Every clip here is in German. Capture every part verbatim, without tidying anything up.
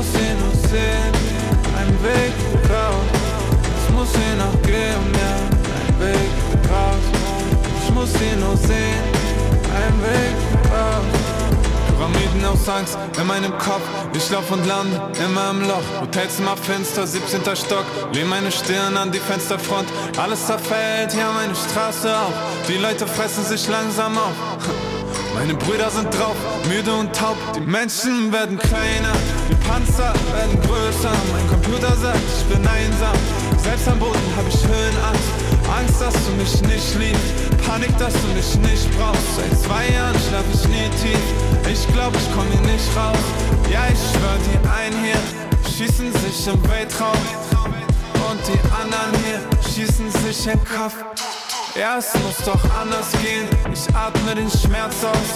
muss ihn nur sehen, ein Weg raus. Es muss ihn noch geben, ja, ein Weg raus. Ich muss ihn nur sehen, ein Weg raus. Pyramiden aus Angst in meinem Kopf. Ich lauf und lande immer im Loch. Hotels im Fenster, siebzehnter Stock. Lehn meine Stirn an die Fensterfront. Alles zerfällt, ja meine Straße auch. Die Leute fressen sich langsam auf. Meine Brüder sind drauf, müde und taub. Die Menschen werden kleiner, die Panzer werden größer. Mein Computer sagt, ich bin einsam. Selbst am Boden hab ich Höhenangst. Angst, dass du mich nicht liebst. Panik, dass du mich nicht brauchst. Seit zwei Jahren schlaf ich nie tief. Ich glaub, ich komm hier nicht raus. Ja, ich schwör, die einen hier schießen sich im Weltraum. Und die anderen hier schießen sich in den Kopf. Ja, es muss doch anders gehen. Ich atme den Schmerz aus.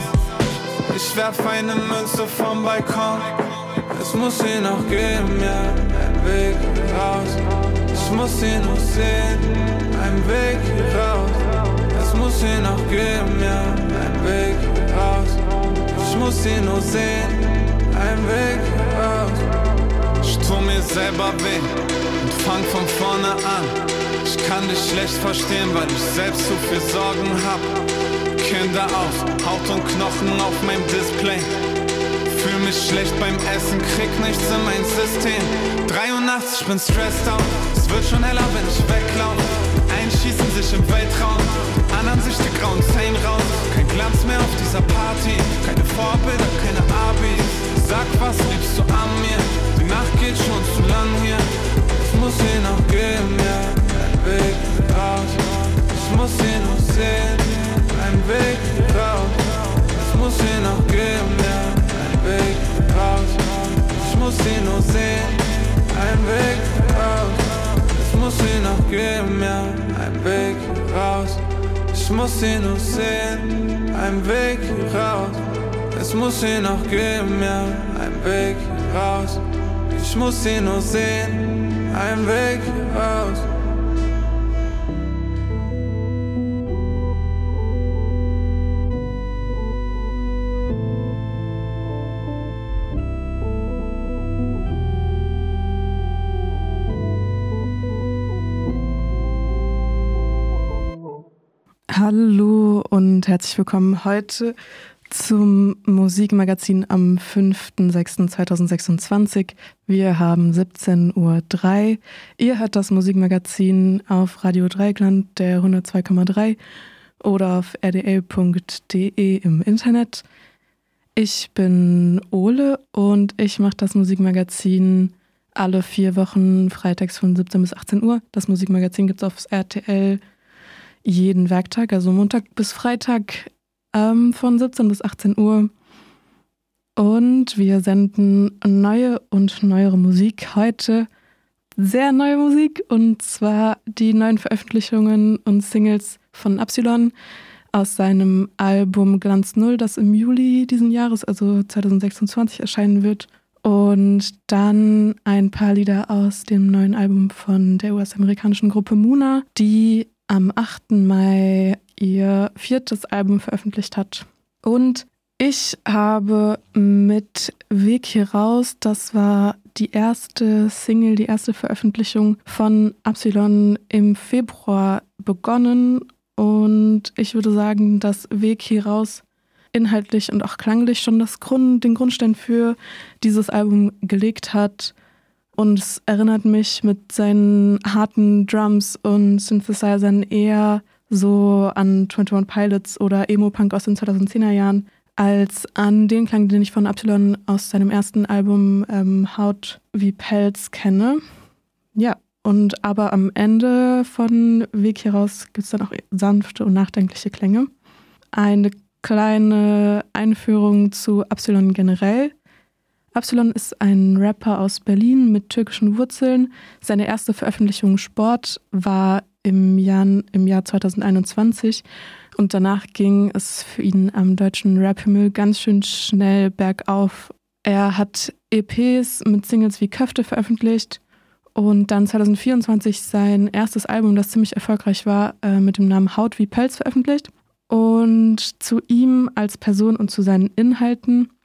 Ich werf eine Münze vom Balkon. Es muss ihn noch geben, ja, ein Weg raus. Ich muss ihn noch sehen, ein Weg raus. Es muss ihn noch geben, ja, ein Weg raus. Ich muss ihn nur sehen, ein Weg raus. Ich tu mir selber weh und fang von vorne an. Ich kann dich schlecht verstehen, weil ich selbst zu viel Sorgen hab. Kinder aus, Haut und Knochen auf meinem Display. Fühl mich schlecht beim Essen, krieg nichts in mein System. Drei Uhr nachts, ich bin stressed out. Es wird schon heller, wenn ich weglaufe. Einen schießen sich im Weltraum, die anderen sich die grauen Zähne raus. Kein Glanz mehr auf dieser Party, keine Vorbilder, keine Abis. Sag, was liebst du an mir? Die Nacht geht schon zu lang hier. Es muss ihn noch geben, ja, ein Weg raus. Ich muss ihn noch sehen, ein Weg raus. Es muss ihn noch geben, ja, ein Weg raus. Ich muss ihn nur sehen, ein Weg raus. Es muss ihn noch geben, ja, ein Weg raus. Ich muss ihn nur sehen, ein Weg raus. Es muss ihn noch geben, ja, ein Weg raus. Ich muss ihn nur sehen, ein Weg raus. Hallo und herzlich willkommen heute zum Musikmagazin am fünfter sechster zweitausendsechsundzwanzig. Wir haben siebzehn Uhr drei. Ihr hört das Musikmagazin auf Radio Dreieckland, der hundertzwei Komma drei oder auf r d l punkt d e im Internet. Ich bin Ole und ich mache das Musikmagazin alle vier Wochen freitags von siebzehn bis achtzehn Uhr. Das Musikmagazin gibt es auf R T L jeden Werktag, also Montag bis Freitag ähm, von siebzehn bis achtzehn Uhr. Und wir senden neue und neuere Musik. Heute sehr neue Musik, und zwar die neuen Veröffentlichungen und Singles von Absilon aus seinem Album Glanz Null, das im Juli diesen Jahres, also zweitausendsechsundzwanzig, erscheinen wird. Und dann ein paar Lieder aus dem neuen Album von der U S-amerikanischen Gruppe Muna, die am achten Mai ihr viertes Album veröffentlicht hat. Und ich habe mit Weg hier raus, das war die erste Single, die erste Veröffentlichung von Absilon im Februar begonnen. Und ich würde sagen, dass Weg hier raus inhaltlich und auch klanglich schon das Grund, den Grundstein für dieses Album gelegt hat. Und es erinnert mich mit seinen harten Drums und Synthesizern eher so an einundzwanzig Pilots oder Emo-Punk aus den zweitausendzehner Jahren, als an den Klang, den ich von Absilon aus seinem ersten Album ähm, Haut wie Pelz kenne. Ja, und aber am Ende von Weg hier raus gibt es dann auch sanfte und nachdenkliche Klänge. Eine kleine Einführung zu Absilon generell. Absilon ist ein Rapper aus Berlin mit türkischen Wurzeln. Seine erste Veröffentlichung Sport war im Jahr, im Jahr zweitausendeinundzwanzig, und danach ging es für ihn am deutschen Rap-Himmel ganz schön schnell bergauf. Er hat E Ps mit Singles wie Köfte veröffentlicht und dann zweitausendvierundzwanzig sein erstes Album, das ziemlich erfolgreich war, mit dem Namen Haut wie Pelz veröffentlicht. Und zu ihm als Person und zu seinen Inhalten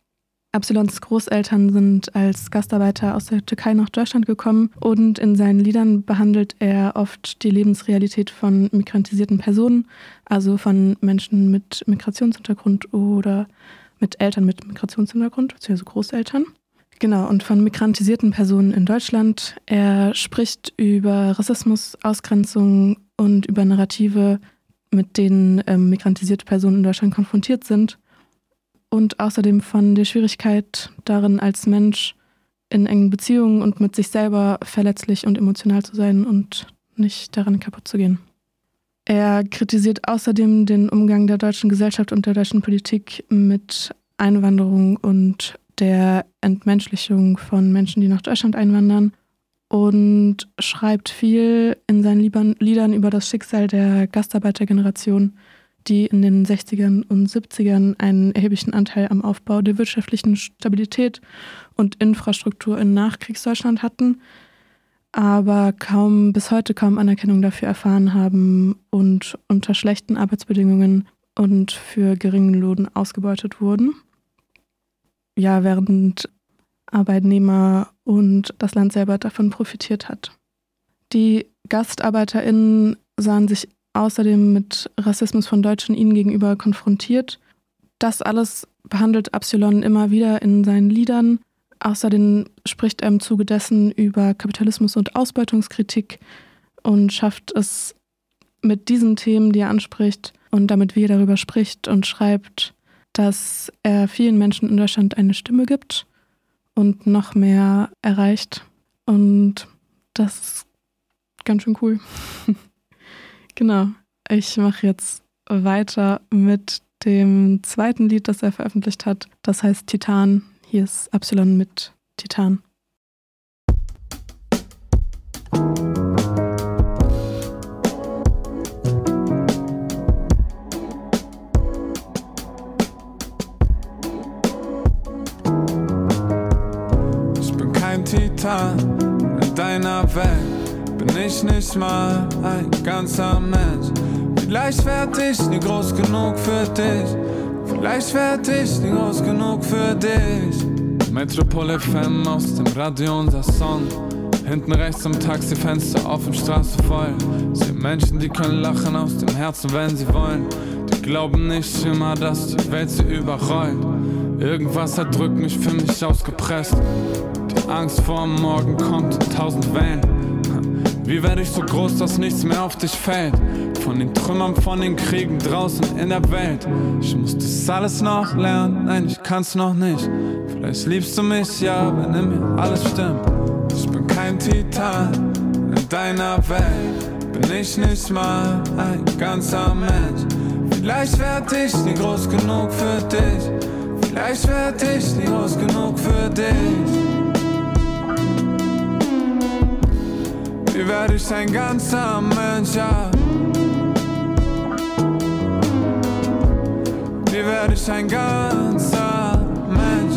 Absilons Großeltern sind als Gastarbeiter aus der Türkei nach Deutschland gekommen und in seinen Liedern behandelt er oft die Lebensrealität von migrantisierten Personen, also von Menschen mit Migrationshintergrund oder mit Eltern mit Migrationshintergrund, beziehungsweise Großeltern. Genau, und von migrantisierten Personen in Deutschland. Er spricht über Rassismus, Ausgrenzung und über Narrative, mit denen ähm, migrantisierte Personen in Deutschland konfrontiert sind. Und außerdem von der Schwierigkeit darin, als Mensch in engen Beziehungen und mit sich selber verletzlich und emotional zu sein und nicht daran kaputt zu gehen. Er kritisiert außerdem den Umgang der deutschen Gesellschaft und der deutschen Politik mit Einwanderung und der Entmenschlichung von Menschen, die nach Deutschland einwandern, und schreibt viel in seinen Liedern über das Schicksal der Gastarbeitergeneration, die in den sechzigern und siebzigern einen erheblichen Anteil am Aufbau der wirtschaftlichen Stabilität und Infrastruktur in Nachkriegsdeutschland hatten, aber kaum bis heute kaum Anerkennung dafür erfahren haben und unter schlechten Arbeitsbedingungen und für geringen Lohn ausgebeutet wurden. Ja, während Arbeitnehmer und das Land selber davon profitiert hat. Die GastarbeiterInnen sahen sich außerdem mit Rassismus von Deutschen ihnen gegenüber konfrontiert. Das alles behandelt Absilon immer wieder in seinen Liedern. Außerdem spricht er im Zuge dessen über Kapitalismus und Ausbeutungskritik und schafft es mit diesen Themen, die er anspricht und damit wie er darüber spricht und schreibt, dass er vielen Menschen in Deutschland eine Stimme gibt und noch mehr erreicht. Und das ist ganz schön cool. Genau, ich mache jetzt weiter mit dem zweiten Lied, das er veröffentlicht hat. Das heißt Titan. Hier ist Absilon mit Titan. Ich bin kein Titan in deiner Welt. Bin ich nicht mal ein ganzer Mensch. Vielleicht werd ich nie groß genug für dich. Vielleicht werd ich nie groß genug für dich. Metropol F M aus dem Radio unser Song. Hinten rechts am Taxifenster offen, Straße voll. Sind Menschen, die können lachen aus dem Herzen, wenn sie wollen. Die glauben nicht immer, dass die Welt sie überrollt. Irgendwas erdrückt mich, für mich ausgepresst. Die Angst vor morgen kommt in tausend Wellen. Wie werde ich so groß, dass nichts mehr auf dich fällt? Von den Trümmern, von den Kriegen draußen in der Welt. Ich muss das alles noch lernen, nein, ich kann's noch nicht. Vielleicht liebst du mich, ja, wenn in mir alles stimmt. Ich bin kein Titan in deiner Welt. Bin ich nicht mal ein ganzer Mensch. Vielleicht werd ich nie groß genug für dich. Vielleicht werd ich nie groß genug für dich. Wie werd ich ein ganzer Mensch, ja? Wie werd ich ein ganzer Mensch?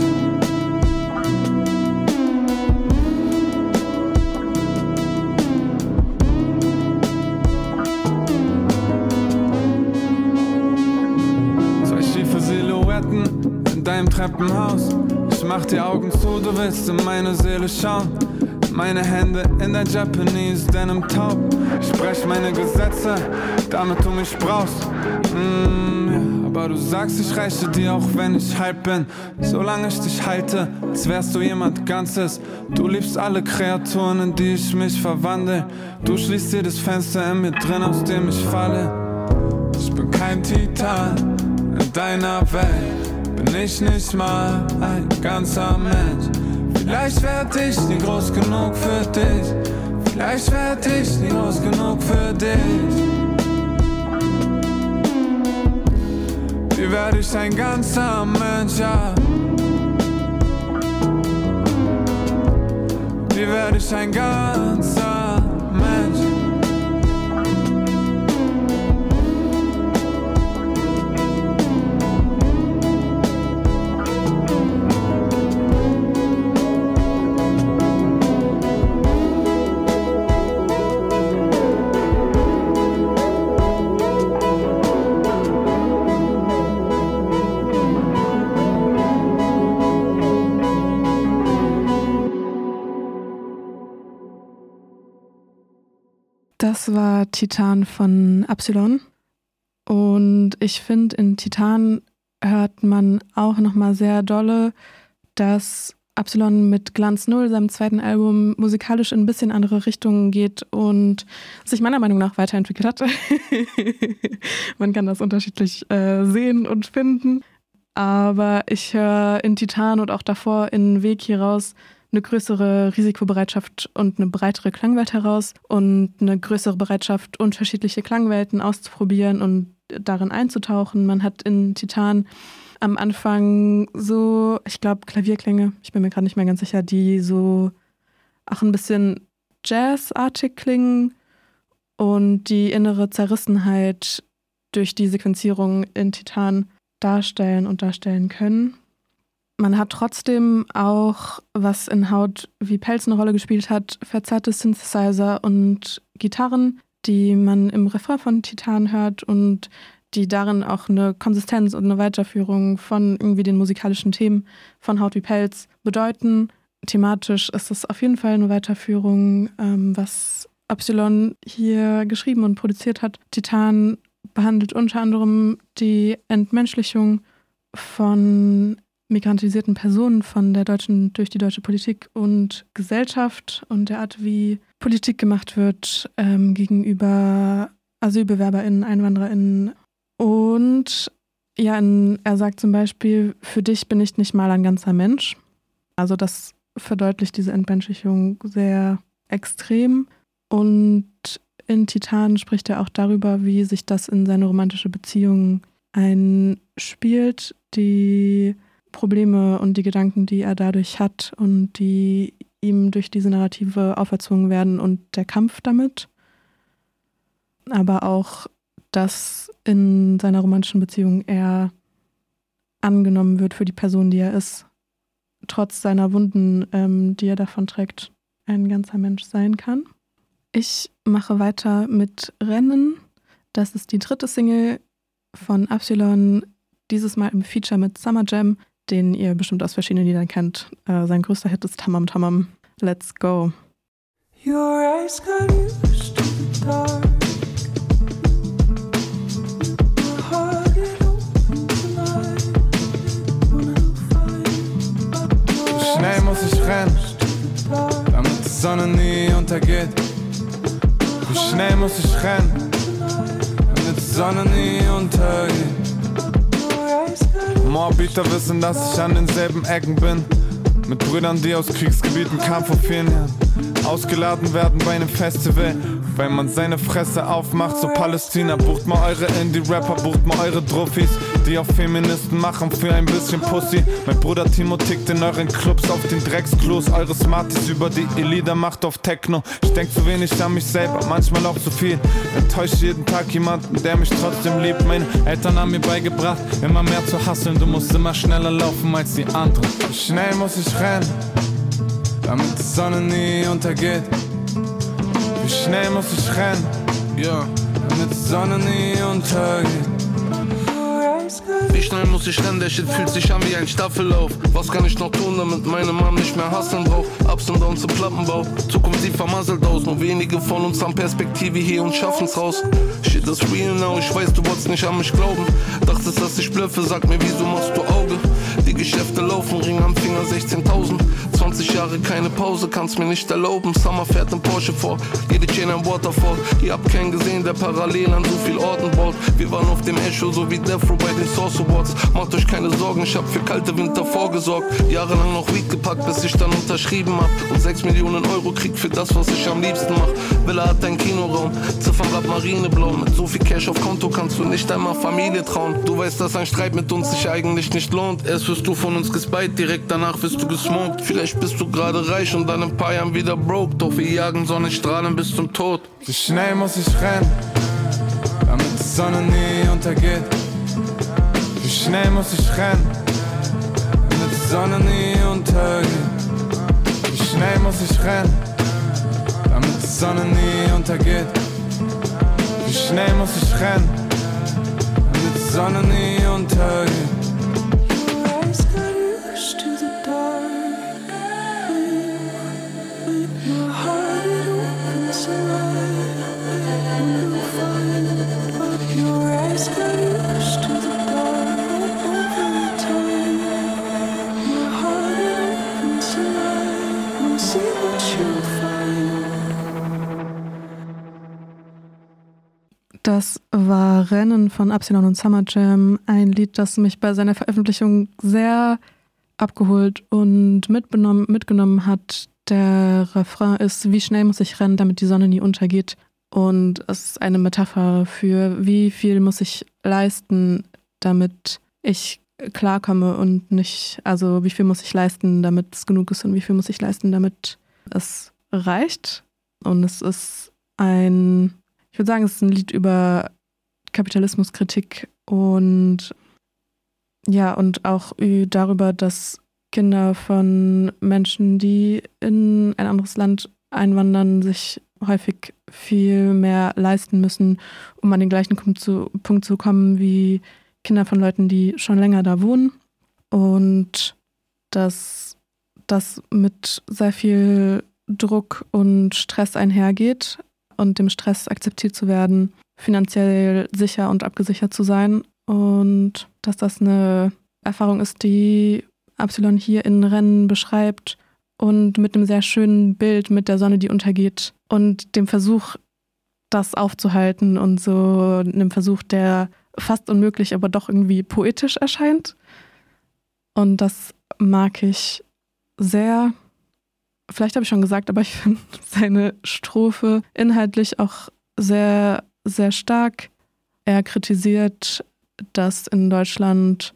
Zwei schiefe Silhouetten in deinem Treppenhaus. Ich mach die Augen zu, du willst in meine Seele schauen. Meine Hände in der Japanese Denim Taub. Ich sprech meine Gesetze, damit du mich brauchst. Mm, ja, aber du sagst, ich reiche dir, auch wenn ich halb bin. Solange ich dich halte, als wärst du jemand Ganzes. Du liebst alle Kreaturen, in die ich mich verwandle. Du schließt jedes Fenster in mir drin, aus dem ich falle. Ich bin kein Titan in deiner Welt. Bin ich nicht mal ein ganzer Mensch. Vielleicht werd ich nie groß genug für dich. Vielleicht werd ich nie groß genug für dich. Wie werd ich ein ganzer Mensch, ja? Wie werd ich ein ganzer Mensch? Das war Titan von Absilon. Und ich finde, in Titan hört man auch nochmal sehr dolle, dass Absilon mit Glanz Null, seinem zweiten Album, musikalisch in ein bisschen andere Richtungen geht und sich meiner Meinung nach weiterentwickelt hat. Man kann das unterschiedlich äh, sehen und finden. Aber ich höre in Titan und auch davor in Weg hier raus eine größere Risikobereitschaft und eine breitere Klangwelt heraus und eine größere Bereitschaft, unterschiedliche Klangwelten auszuprobieren und darin einzutauchen. Man hat in Titan am Anfang so, ich glaube, Klavierklänge, ich bin mir gerade nicht mehr ganz sicher, die so auch ein bisschen jazzartig klingen und die innere Zerrissenheit durch die Sequenzierung in Titan darstellen und darstellen können. Man hat trotzdem auch, was in Haut wie Pelz eine Rolle gespielt hat, verzerrte Synthesizer und Gitarren, die man im Refrain von Titan hört und die darin auch eine Konsistenz und eine Weiterführung von irgendwie den musikalischen Themen von Haut wie Pelz bedeuten. Thematisch ist es auf jeden Fall eine Weiterführung, ähm, was Absilon hier geschrieben und produziert hat. Titan behandelt unter anderem die Entmenschlichung von migrantisierten Personen von der deutschen, durch die deutsche Politik und Gesellschaft und der Art, wie Politik gemacht wird ähm, gegenüber AsylbewerberInnen, EinwandererInnen. Und ja, in, er sagt zum Beispiel, für dich bin ich nicht mal ein ganzer Mensch. Also das verdeutlicht diese Entmenschlichung sehr extrem. Und in Titan spricht er auch darüber, wie sich das in seine romantische Beziehung einspielt, die Probleme und die Gedanken, die er dadurch hat und die ihm durch diese Narrative auferzogen werden und der Kampf damit. Aber auch, dass in seiner romantischen Beziehung er angenommen wird für die Person, die er ist, trotz seiner Wunden, ähm, die er davon trägt, ein ganzer Mensch sein kann. Ich mache weiter mit Rennen. Das ist die dritte Single von Absilon, dieses Mal im Feature mit Summer Jam, den ihr bestimmt aus verschiedenen Liedern kennt. Äh, sein größter Hit ist Tamam Tamam. Let's go. Your eyes got used to the dark. My heart it open tonight. Wanna find. So schnell muss ich rennen, damit die Sonne nie untergeht. Wie schnell muss ich rennen, damit die Sonne nie untergeht. Moorbieter wissen, dass ich an denselben Ecken bin. Mit Brüdern, die aus Kriegsgebieten kamen vor vielen Jahren. Ausgeladen werden bei einem Festival, weil man seine Fresse aufmacht. So Palästina, bucht mal eure Indie-Rapper, bucht mal eure Druffis, die auf Feministen machen für ein bisschen Pussy. Mein Bruder Timo tickt in euren Clubs auf den Drecksklos. Eure Smarties über die Elida macht auf Techno. Ich denk zu wenig an mich selber, manchmal auch zu viel. Enttäuscht jeden Tag jemanden, der mich trotzdem liebt. Meine Eltern haben mir beigebracht, immer mehr zu hustlen. Du musst immer schneller laufen als die anderen. Wie schnell muss ich rennen, damit die Sonne nie untergeht. Wie schnell muss ich rennen, ja, damit die Sonne nie untergeht. Wie schnell muss ich rennen, der Shit fühlt sich an wie ein Staffellauf. Was kann ich noch tun, damit meine Mom nicht mehr hasseln braucht? Ups und Downs im Plattenbau, Zukunft sieht vermasselt aus. Nur wenige von uns haben Perspektive hier und schaffen's raus. Shit is real now, ich weiß, du wolltest nicht an mich glauben. Dachtest, dass ich blöffe, sag mir, wieso machst du Auge? Die Geschäfte laufen, Ring am Finger sechzehntausend. zwanzig Jahre keine Pause, kann's mir nicht erlauben. Summer fährt im Porsche vor, jede Chain ein Waterfall. Ihr habt keinen gesehen, der parallel an so viel Orten baut. Wir waren auf dem Echo, so wie Death Row bei den Source Awards. Macht euch keine Sorgen, ich hab für kalte Winter vorgesorgt. Jahrelang noch Weed gepackt, bis ich dann unterschrieben hab. Und sechs Millionen Euro krieg für das, was ich am liebsten mach. Villa hat ein Kinoraum, Ziffernblatt Marineblau. Mit so viel Cash auf Konto kannst du nicht einmal Familie trauen. Du weißt, dass ein Streit mit uns sich eigentlich nicht lohnt. Erst wirst du von uns gespeit, direkt danach wirst du gesmoked. Vielleicht bist du gerade reich und dann in ein paar Jahren wieder broke. Doch wir jagen Sonnenstrahlen bis zum Tod. Wie schnell muss ich rennen, damit die Sonne nie untergeht. Wie schnell muss ich rennen, damit die Sonne nie untergeht. Wie schnell muss ich rennen, damit die Sonne nie untergeht. Wie schnell muss ich rennen, damit die Sonne nie untergeht. war Rennen von Absilon und Summer Jam, ein Lied, das mich bei seiner Veröffentlichung sehr abgeholt und mitgenommen, mitgenommen hat. Der Refrain ist: Wie schnell muss ich rennen, damit die Sonne nie untergeht? Und es ist eine Metapher für, wie viel muss ich leisten, damit ich klarkomme und nicht, also wie viel muss ich leisten, damit es genug ist und wie viel muss ich leisten, damit es reicht. Und es ist ein, ich würde sagen, es ist ein Lied über Kapitalismuskritik und ja, und auch darüber, dass Kinder von Menschen, die in ein anderes Land einwandern, sich häufig viel mehr leisten müssen, um an den gleichen Punkt zu, Punkt zu kommen wie Kinder von Leuten, die schon länger da wohnen. Und dass das mit sehr viel Druck und Stress einhergeht und dem Stress akzeptiert zu werden, finanziell sicher und abgesichert zu sein. Und dass das eine Erfahrung ist, die Absilon hier in Rennen beschreibt und mit einem sehr schönen Bild mit der Sonne, die untergeht und dem Versuch, das aufzuhalten und so einem Versuch, der fast unmöglich, aber doch irgendwie poetisch erscheint. Und das mag ich sehr. Vielleicht habe ich schon gesagt, aber ich finde seine Strophe inhaltlich auch sehr, sehr stark. Er kritisiert, dass in Deutschland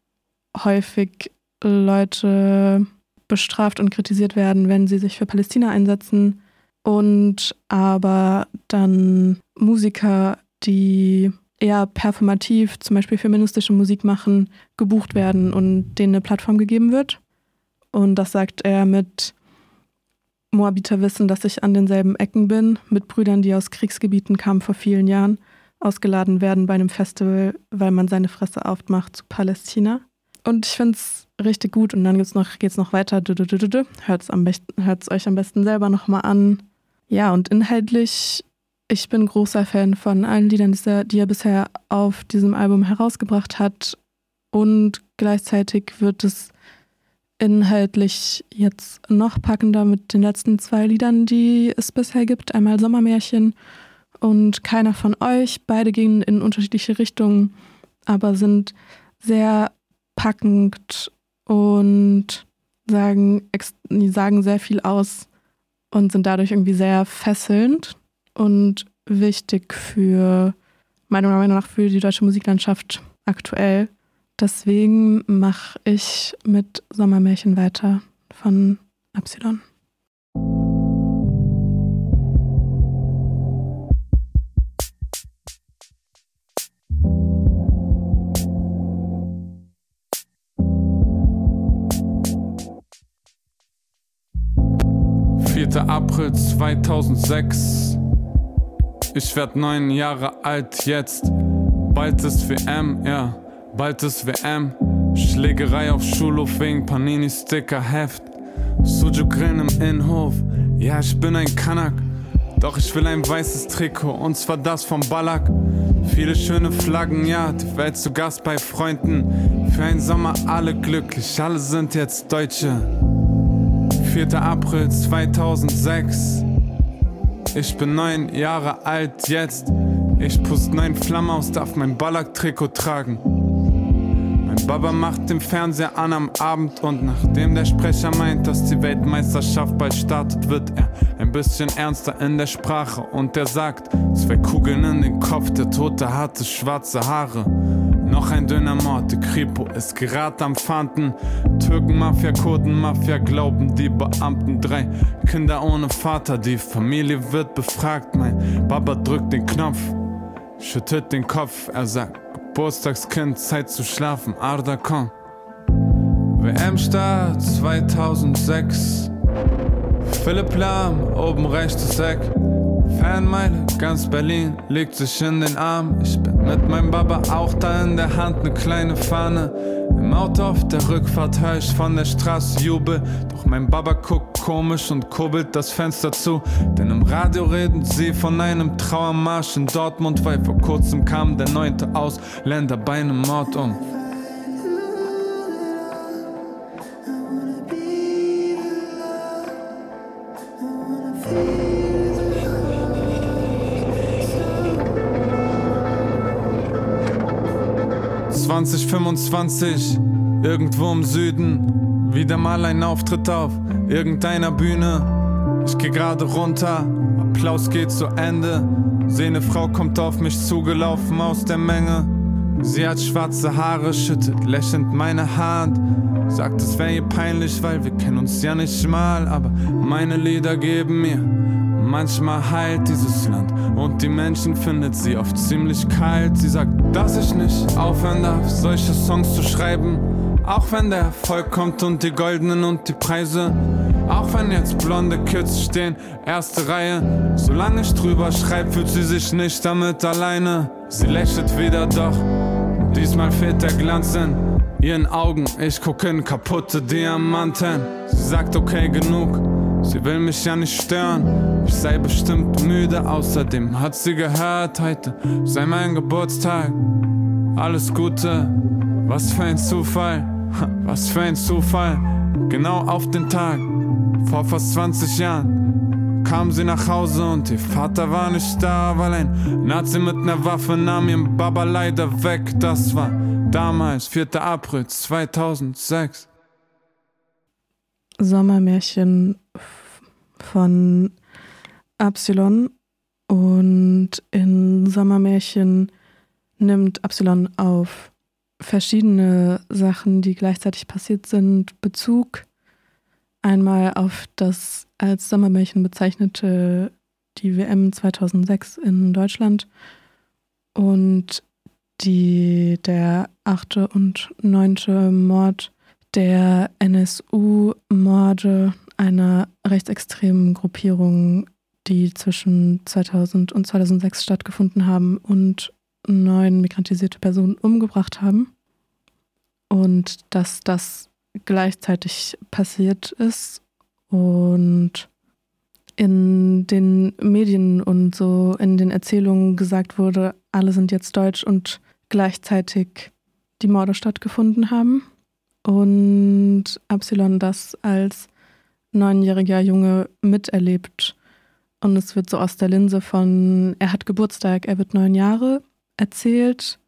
häufig Leute bestraft und kritisiert werden, wenn sie sich für Palästina einsetzen und aber dann Musiker, die eher performativ, zum Beispiel feministische Musik machen, gebucht werden und denen eine Plattform gegeben wird. Und das sagt er mit: Moabiter wissen, dass ich an denselben Ecken bin, mit Brüdern, die aus Kriegsgebieten kamen vor vielen Jahren, ausgeladen werden bei einem Festival, weil man seine Fresse aufmacht zu Palästina. Und ich finde es richtig gut. Und dann geht's noch, geht's noch weiter. Hört es am besten, hört's euch am besten selber nochmal an. Ja, und inhaltlich, ich bin großer Fan von allen Liedern, die er bisher auf diesem Album herausgebracht hat. Und gleichzeitig wird es inhaltlich jetzt noch packender mit den letzten zwei Liedern, die es bisher gibt. Einmal Sommermärchen und Keiner von euch. Beide gehen in unterschiedliche Richtungen, aber sind sehr packend und sagen, sagen sehr viel aus und sind dadurch irgendwie sehr fesselnd und wichtig für, meiner Meinung nach, für die deutsche Musiklandschaft aktuell. Deswegen mache ich mit Sommermärchen weiter von Absilon. vierter April zweitausendsechs. Ich werd neun Jahre alt jetzt. Bald ist W M, ja, bald ist W M. Schlägerei auf Schulhof wegen Panini-Sticker-Heft. Sujuk-Grillen im Innenhof, ja, ich bin ein Kanak. Doch ich will ein weißes Trikot, und zwar das vom Ballack. Viele schöne Flaggen, ja, die Welt zu Gast bei Freunden. Für einen Sommer alle glücklich, alle sind jetzt Deutsche. vierter April zweitausendsechs. Ich bin neun Jahre alt jetzt. Ich pust neun Flammen aus, darf mein Ballack-Trikot tragen. Mein Baba macht den Fernseher an am Abend und nachdem der Sprecher meint, dass die Weltmeisterschaft bald startet, wird er ein bisschen ernster in der Sprache und er sagt, zwei Kugeln in den Kopf, der Tote hatte schwarze Haare. Noch ein dünner Mord, die Kripo ist gerade am Fahnden. Türken, Mafia, Kurden, Mafia, glauben die Beamten. Drei Kinder ohne Vater, die Familie wird befragt. Mein Baba drückt den Knopf, schüttelt den Kopf. Er sagt, Geburtstagskind, Zeit zu schlafen, Arda, komm. W M-Start zweitausendsechs. Philipp Lahm, oben rechtes Eck. Fanmeile, ganz Berlin legt sich in den Arm. Ich bin mit meinem Baba auch da, in der Hand ne kleine Fahne. Im Auto auf der Rückfahrt hör ich von der Straße Jubel. Doch mein Baba guckt komisch und kurbelt das Fenster zu. Denn im Radio reden sie von einem Trauermarsch in Dortmund, weil vor kurzem kam der neunte Ausländer bei einem Mord um. zwanzig fünfundzwanzig, irgendwo im Süden, wieder mal ein Auftritt auf irgendeiner Bühne. Ich geh gerade runter, Applaus geht zu Ende. Seh ne Frau kommt auf mich zugelaufen aus der Menge. Sie hat schwarze Haare, schüttet lächelnd meine Hand. Sagt, es wär ihr peinlich, weil wir kennen uns ja nicht mal. Aber meine Lieder geben mir manchmal Halt, dieses Land. Und die Menschen findet sie oft ziemlich kalt. Sie sagt, dass ich nicht aufhören darf, solche Songs zu schreiben. Auch wenn der Erfolg kommt und die Goldenen und die Preise. Auch wenn jetzt blonde Kids stehen, erste Reihe. Solange ich drüber schreib, fühlt sie sich nicht damit alleine. Sie lächelt wieder, doch diesmal fehlt der Glanz in ihren Augen. Ich guck in kaputte Diamanten. Sie sagt, okay, genug. Sie will mich ja nicht stören. Ich sei bestimmt müde. Außerdem hat sie gehört, heute sei mein Geburtstag. Alles Gute, was für ein Zufall. Was für ein Zufall. Genau auf den Tag, vor fast zwanzig Jahren, kam sie nach Hause und ihr Vater war nicht da, weil ein Nazi mit ner Waffe nahm ihren Baba leider weg. Das war damals, vierter April zweitausendsechs. Sommermärchen von Absilon. Und in Sommermärchen nimmt Absilon auf verschiedene Sachen, die gleichzeitig passiert sind, Bezug. Einmal auf das als Sommermärchen bezeichnete die W M zweitausendsechs in Deutschland und die, der achte und neunte Mord der N S U-Morde einer rechtsextremen Gruppierung, die zwischen zweitausend und zweitausendsechs stattgefunden haben und neun migrantisierte Personen umgebracht haben. Und dass das gleichzeitig passiert ist und in den Medien und so in den Erzählungen gesagt wurde, alle sind jetzt deutsch und gleichzeitig die Morde stattgefunden haben. Und Absilon das als neunjähriger Junge miterlebt. Und es wird so aus der Linse von, er hat Geburtstag, er wird neun Jahre erzählt.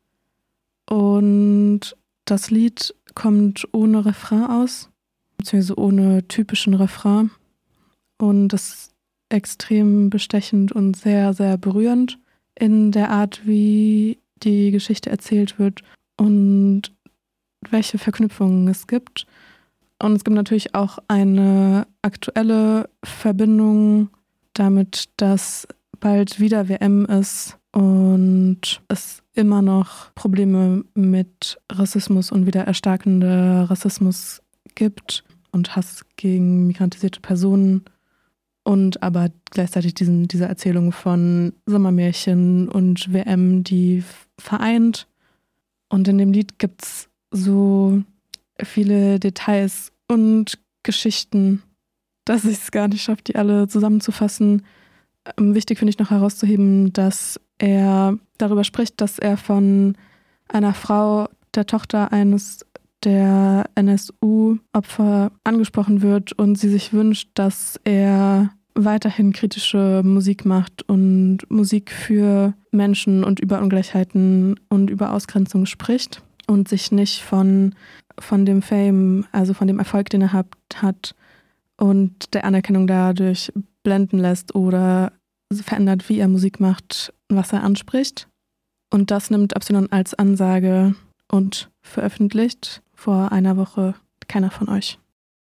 Und das Lied kommt ohne Refrain aus, beziehungsweise ohne typischen Refrain. Und das ist extrem bestechend und sehr, sehr berührend in der Art, wie die Geschichte erzählt wird und welche Verknüpfungen es gibt. Und es gibt natürlich auch eine aktuelle Verbindung damit, dass bald wieder W M ist und es immer noch Probleme mit Rassismus und wieder erstarkender Rassismus gibt und Hass gegen migrantisierte Personen und aber gleichzeitig diesen, diese Erzählung von Sommermärchen und W M, die vereint. Und in dem Lied gibt es so viele Details und Geschichten, dass ich es gar nicht schaffe, die alle zusammenzufassen. Ähm, wichtig finde ich noch herauszuheben, dass er darüber spricht, dass er von einer Frau, der Tochter eines der N S U-Opfer, angesprochen wird und sie sich wünscht, dass er weiterhin kritische Musik macht und Musik für Menschen und über Ungleichheiten und über Ausgrenzung spricht und sich nicht von, von dem Fame, also von dem Erfolg, den er hat, hat und der Anerkennung dadurch blenden lässt oder verändert, wie er Musik macht, was er anspricht. Und das nimmt Absilon als Ansage und veröffentlicht vor einer Woche keiner von euch.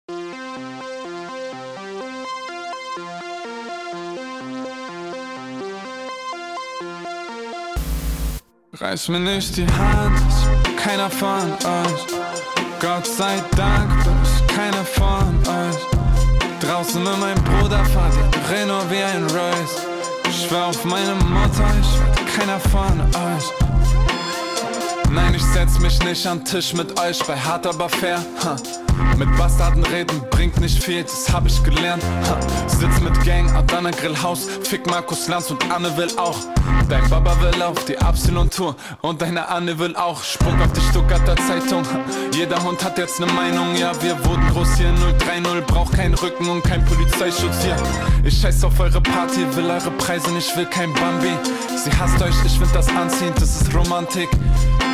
Reiß mir nicht die Hand, keiner von euch. Gott sei Dank bin ich keiner von euch. Draußen mit meinem Bruder fahrt ihr Renault wie ein Royce. Ich schwör auf meine Mutter, ich werd keiner von euch. Nein, ich setz mich nicht an den Tisch mit euch bei hart aber fair. Ha. Mit Bastarden reden bringt nicht viel, das hab ich gelernt. Ha. Sitz mit Gang, Adana Grillhaus, fick Markus Lanz und Anne will auch. Dein Baba will auf die Absilon-Tour und deine Anne will auch. Sprung auf die Stuttgarter Zeitung, ha. Jeder Hund hat jetzt ne Meinung. Ja, wir wurden groß hier, null drei null, braucht keinen Rücken und kein Polizeischutz hier. Ich scheiß auf eure Party, will eure Preise nicht, will kein Bambi. Sie hasst euch, ich find das anziehend, das ist Romantik.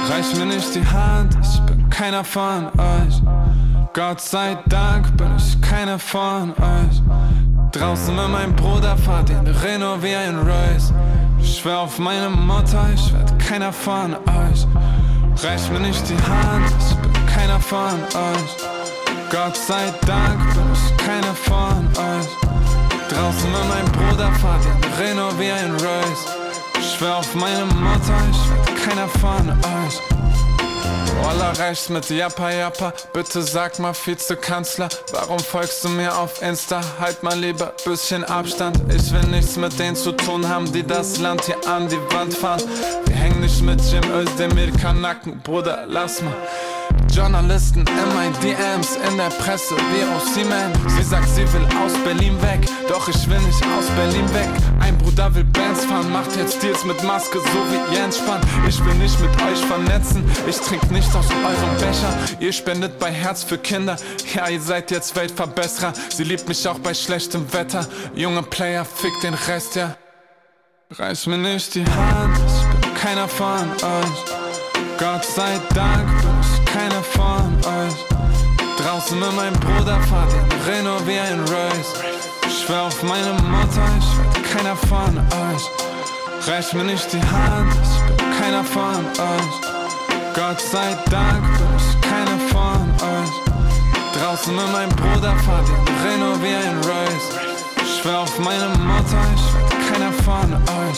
Reich mir nicht die Hand, ich bin keiner von euch. Gott sei Dank bin ich keiner von euch. Draußen mit meinem Bruder fahrt in Renault wie ein Royce. Ich schwör auf meine Mutter, ich werd keiner von euch. Reich mir nicht die Hand, ich bin keiner von euch. Gott sei Dank bin ich keiner von euch. Draußen mit meinem Bruder fahrt in Renault wie ein Royce. Ich schwör auf meine Mutter, ich werd keiner von euch. Wallah, reicht's mit Jappa Jappa, bitte sag mal Vizekanzler, warum folgst du mir auf Insta? Halt mal lieber bisschen Abstand, ich will nichts mit denen zu tun haben, die das Land hier an die Wand fahren. Wir hängen nicht mit Cem Özdemir Kanaken, Bruder, lass mal. Journalisten in meinen D Ms, in der Presse wie Osimhen. Sie sagt, sie will aus Berlin weg, doch ich will nicht aus Berlin weg. Ein Bruder will Bands fahren, macht jetzt Deals mit Maske, so wie Jens Spahn. Ich will nicht mit euch vernetzen, ich trink nicht aus eurem Becher. Ihr spendet bei Herz für Kinder, ja, ihr seid jetzt Weltverbesserer. Sie liebt mich auch bei schlechtem Wetter, junge Player, fick den Rest, ja. Reiß mir nicht die Hand, ich bin keiner von euch. Gott sei Dank bin ich keiner von euch. Draußen mit meinem Bruder fahrt in Renault wie ein Royce. Ich schwör auf meine Mutter, ich werd keiner von euch. Reich mir nicht die Hand, ich bin keiner von euch. Gott sei Dank bin ich keiner von euch. Draußen mit meinem Bruder fahrt in Renault wie ein Royce. Ich schwör auf meine Mutter, ich werd keiner von euch.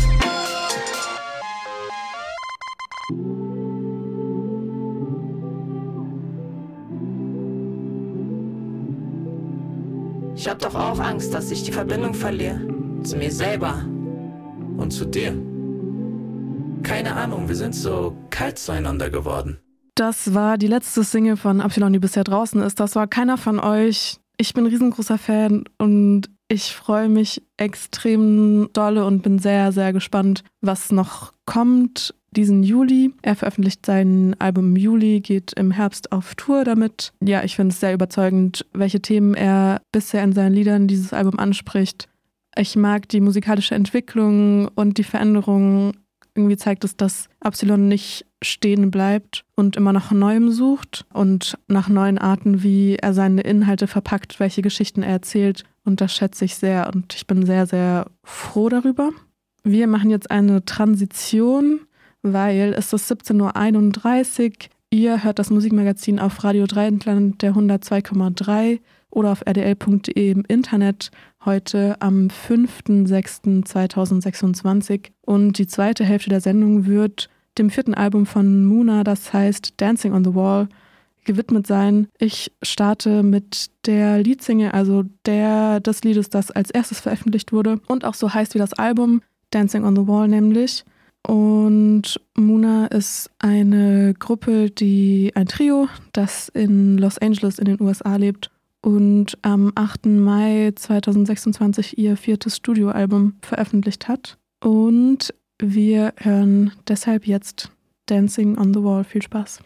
Ich hab doch auch Angst, dass ich die Verbindung verliere. Zu mir selber. Und zu dir. Keine Ahnung, wir sind so kalt zueinander geworden. Das war die letzte Single von Absilon, die bisher draußen ist. Das war keiner von euch. Ich bin ein riesengroßer Fan und ich freue mich extrem dolle und bin sehr, sehr gespannt, was noch kommt diesen Juli. Er veröffentlicht sein Album im Juli, geht im Herbst auf Tour damit. Ja, ich finde es sehr überzeugend, welche Themen er bisher in seinen Liedern dieses Album anspricht. Ich mag die musikalische Entwicklung und die Veränderung. Irgendwie zeigt es, dass Absilon nicht stehen bleibt und immer nach Neuem sucht und nach neuen Arten, wie er seine Inhalte verpackt, welche Geschichten er erzählt. Und das schätze ich sehr und ich bin sehr, sehr froh darüber. Wir machen jetzt eine Transition, weil es ist siebzehn Uhr einunddreißig. Ihr hört das Musikmagazin auf Radio Dreieckland der hundertzwei Komma drei oder auf r d l punkt d e im Internet. Heute am fünften sechsten zweitausendsechsundzwanzig. Und die zweite Hälfte der Sendung wird dem vierten Album von Muna, das heißt Dancing on the Wall, gewidmet sein. Ich starte mit der Leadsingle, also der des Liedes, das als erstes veröffentlicht wurde und auch so heißt wie das Album, Dancing on the Wall nämlich. Und Muna ist eine Gruppe, die ein Trio, das in Los Angeles in den U S A lebt und am achten Mai zweitausendsechsundzwanzig ihr viertes Studioalbum veröffentlicht hat. Und wir hören deshalb jetzt Dancing on the Wall. Viel Spaß.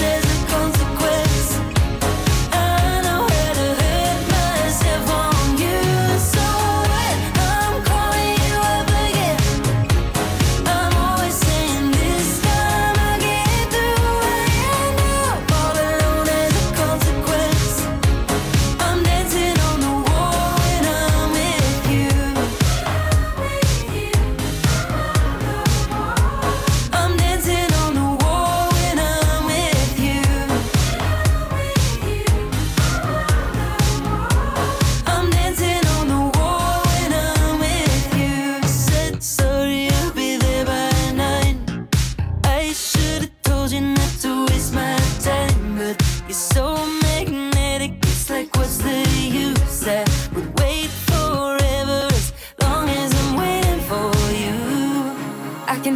On you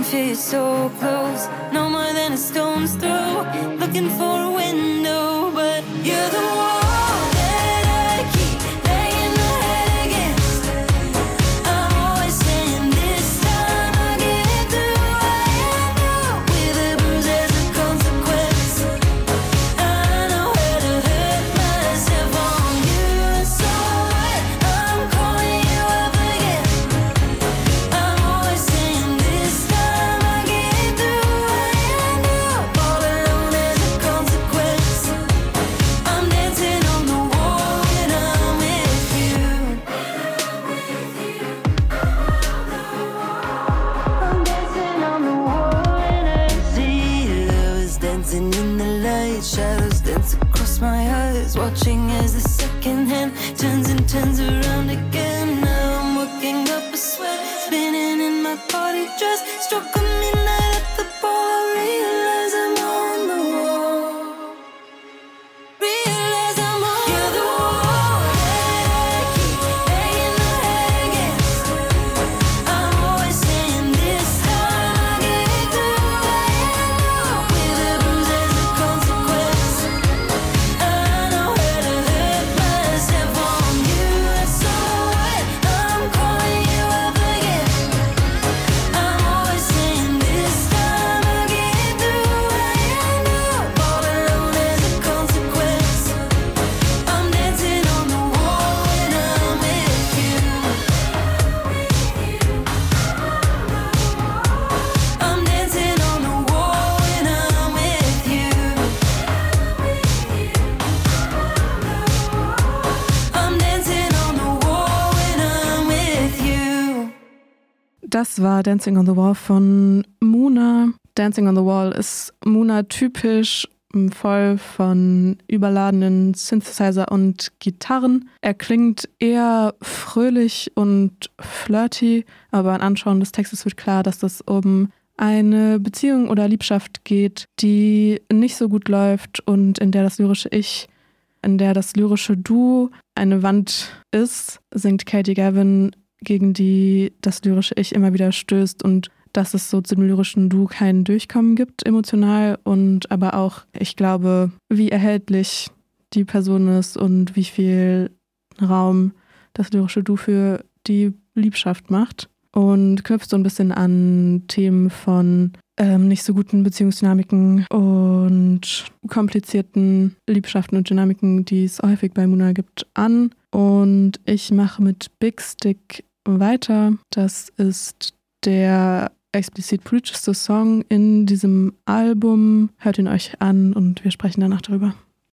feel you so close, no more than a stone's throw. Looking for a window, but you're the wall that I keep banging my head against. I'm always saying this time I'll get through. I end up with a bruise as a consequence. I know how to hurt myself on you, so what? I'm calling you up again. I'm always saying this time I'll get through. I end up all alone as a consequence. I'm dancing on the wall when I'm with you. I'm dancing on the wall when I see lovers dancing in the light. Shadows dance across my eyes, watching as the second hand turns and turns around again. Now I'm working up a sweat, spinning in my party dress. Struck a midnight at the ball, I realize I'm on the wall. Realize I'm on You're the wall that I keep banging my head against. I'm always saying this time I'll get through. I end up with a bruise as a consequence. I know how to hurt myself on you, so what? I'm calling you up again. I'm always saying this time I'll get through. I end up all alone as a consequence. I'm dancing on the wall when I'm with you. I'm dancing on the wall when I'm with you. I'm dancing on the wall when I'm with you. Das war Dancing on the Wall von Muna. Dancing on the Wall ist Muna-typisch, m, voll von überladenen Synthesizer und Gitarren. Er klingt eher fröhlich und flirty, aber beim Anschauen des Textes wird klar, dass das um eine Beziehung oder Liebschaft geht, die nicht so gut läuft und in der das lyrische Ich, in der das lyrische Du eine Wand ist, singt Katie Gavin, gegen die das lyrische Ich immer wieder stößt und dass es so zum lyrischen Du kein Durchkommen gibt, emotional, und aber auch, ich glaube, wie erhältlich die Person ist und wie viel Raum das lyrische Du für die Liebschaft macht, und knüpft so ein bisschen an Themen von ähm, nicht so guten Beziehungsdynamiken und komplizierten Liebschaften und Dynamiken, die es häufig bei Muna gibt, an. Und ich mache mit Big Stick weiter. Das ist der explizit politischste Song in diesem Album. Hört ihn euch an und wir sprechen danach darüber.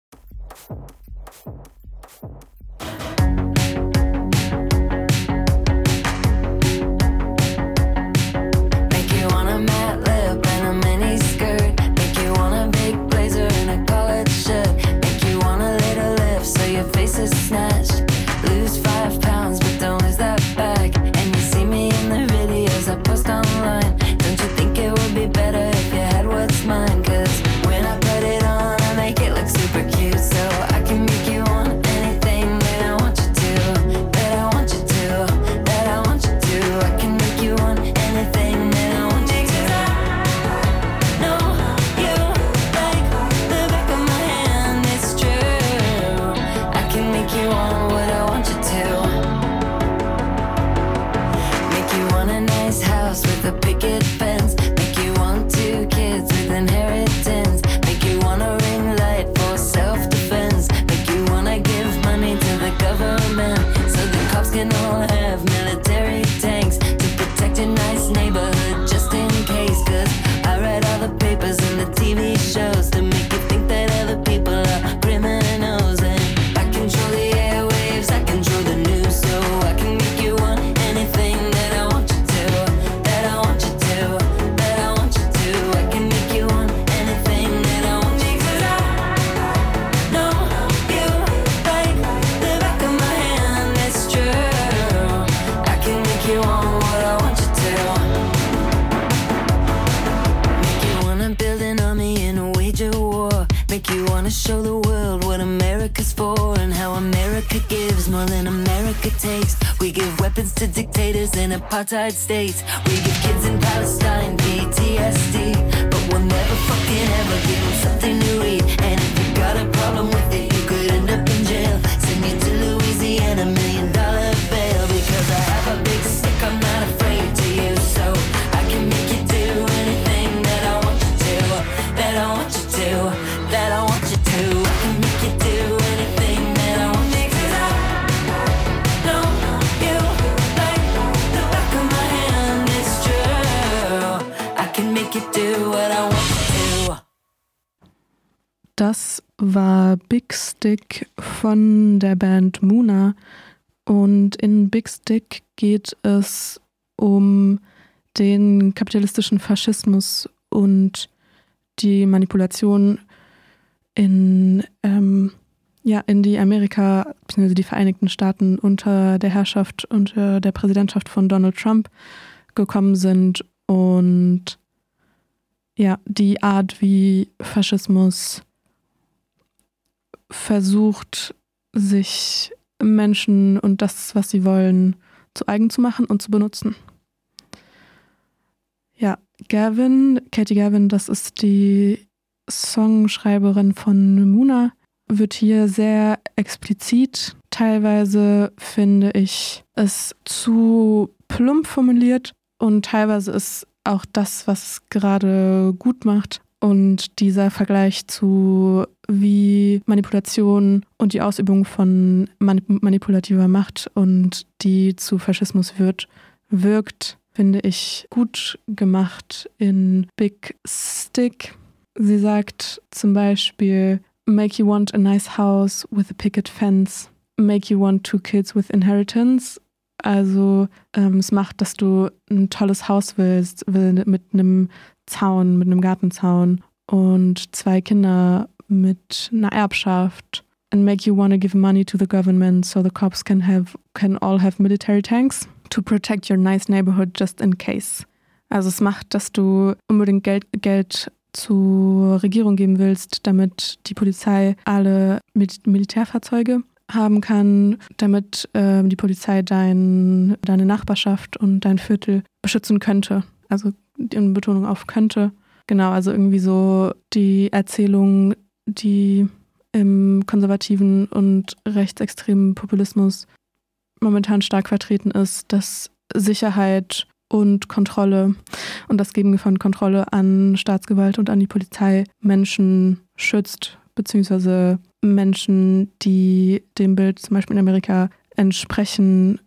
Make you want a matte lip and a mini skirt. Make you want a big blazer and a collared shirt. Make you want a little lift so your face is snatched. Lose five pounds but don't lose that back. And you see me in the videos I post online. Don't you think it would be better if you had what's mine? Cause when I put it on I make it look super cute. So I can make you want anything that I want you to. That I want you to. That I want you to. I can make you want anything that I want you to. No, you like the back of my hand, it's true. I can make you want what I want you to. Make you want a nice house with a picket fence. Make you want two kids with inheritance. Make you want a ring light for self-defense. Make you wanna give money to the government so the cops can all have military tanks to protect your nice neighborhood just in case. Cause I write all the papers and the T V shows to make you think that other people are criminals. And I control the airwaves, I control the news, so I can make you want anything that I want you to. That I want you to. That I want you to. I can make you want anything that I want you to. Know you like the back of my hand, it's true. I can make you want what I want you to. Make you wanna build an army and wage a war. Make you wanna show the world what America's for, and how America gives more than America takes. We give weapons to dictators in apartheid states. We give kids in Palestine P T S D, but we'll never fucking ever give them something to eat. And if you got a problem with it, you could end up in jail. Send you to Louisiana, million dollar bail. Because I have a big stick, I'm not afraid to use, so I can make you do anything that I want you to, that I want you to, that I want you to. I can make you do anything that I want you to. I know you like the back of my hand, it's true. I can make you do what I want you to. Das war Big Stick von der Band Muna. Und in Big Stick geht es um den kapitalistischen Faschismus und die Manipulation in, ähm, ja, in die Amerika, bzw. die Vereinigten Staaten unter der Herrschaft, unter der Präsidentschaft von Donald Trump gekommen sind und ja, die Art, wie Faschismus versucht, sich Menschen und das, was sie wollen, zu eigen zu machen und zu benutzen. Ja, Gavin, Katie Gavin, das ist die Songschreiberin von Muna, wird hier sehr explizit. Teilweise finde ich es zu plump formuliert und teilweise ist auch das, was es gerade gut macht. Und dieser Vergleich zu wie Manipulation und die Ausübung von manip- manipulativer Macht und die zu Faschismus wird, wirkt, finde ich gut gemacht in Big Stick. Sie sagt zum Beispiel, make you want a nice house with a picket fence, make you want two kids with inheritance. Also ähm, es macht, dass du ein tolles Haus willst, will mit einem Zaun, mit einem Gartenzaun und zwei Kinder mit einer Erbschaft. And make you want to give money to the government so the cops can have can all have military tanks to protect your nice neighborhood just in case. Also es macht, dass du unbedingt Geld, Geld zur Regierung geben willst, damit die Polizei alle Mil- Militärfahrzeuge haben kann, damit äh, die Polizei dein, deine Nachbarschaft und dein Viertel beschützen könnte. Also in Betonung auf könnte. Genau, also irgendwie so die Erzählung, die im konservativen und rechtsextremen Populismus momentan stark vertreten ist, dass Sicherheit und Kontrolle und das Geben von Kontrolle an Staatsgewalt und an die Polizei Menschen schützt, beziehungsweise Menschen, die dem Bild zum Beispiel in Amerika entsprechen,